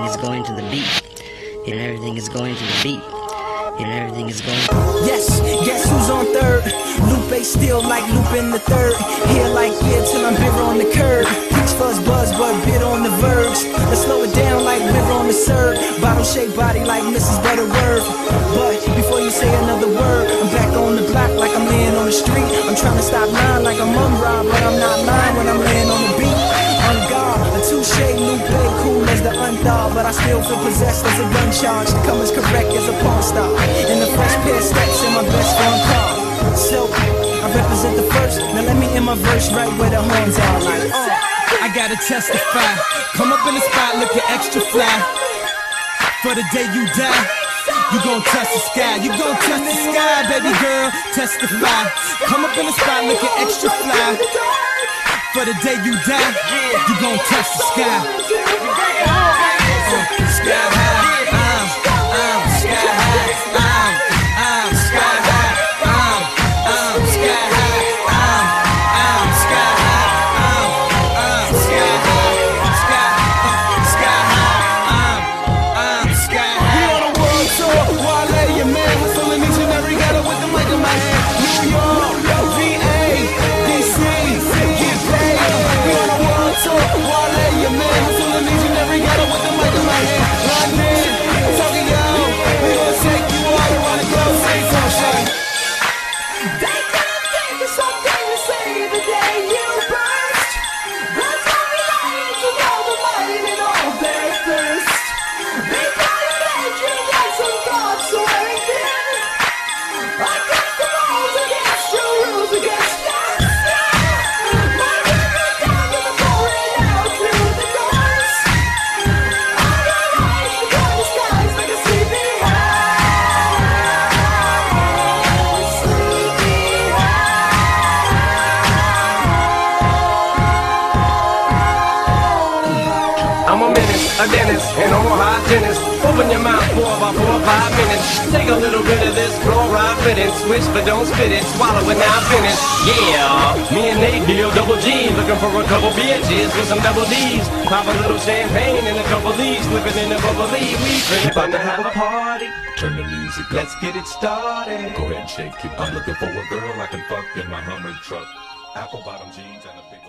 is going to the beat. And everything is going to the beat. And everything is going. Yes, guess who's on third? Lupe still like Lupin the third. Here like yeah till I'm bitter on the curb. Peach fuzz buzz but bit on the verge. Let's slow it down like river on the serve. Bottle shaped body like Mrs. Butterworth. But before you say another word, I'm back on the block like I'm laying on the street. I'm trying to stop lying like I'm Rob, but I'm not lying when I'm laying on the beat. On guard, a touche, Lupe, cool as the unthawed, but I still feel possessed as a gun charge. To come as correct as a porn star. In the fresh pair of steps in my best friend car. So, I represent the first. Now let me end my verse right where the horns are. Like, I gotta testify. Come up in the spot looking extra fly. For the day you die, you gon' touch the sky. You gon' touch the sky, baby girl. Testify. Come up in the spot looking extra fly. For the day you die, you gon' touch the sky. Sky high, sky high, sky high, sky high, sky high, sky high. We on a world tour, Wale, your man, hustling each and every ghetto with the mic in my hand. New York, VA, DC, get paid. We on a world tour, Wale, your man, hustling each and every ghetto with the mic in my hand. London, Tokyo, we gon' take you all around the globe. Say something. They couldn't think of something to say the day you burst. That's why we lied to all the might and all their thirst. They gotta make you get some thoughts awaken. Against the rules, against your rules, against your style. My river down to the floor and out through the doors. I got eyes to cut the skies like a sleepy I'm a menace, a dentist, an oral hygienist. Open your mouth for about 4 or 5 minutes. Take a little bit of this fluoride fitting. Switch but don't spit it, swallow it now finish. Yeah, me and Nate deal double G. Looking for a couple bitches with some double D's. Pop a little champagne and a couple leaves. Slipping in a bubbly. We finna about to have a party. Turn the music up. Let's get it started. Go ahead and shake it. I'm looking for a girl I can fuck in my Hummer truck. Apple bottom jeans and a big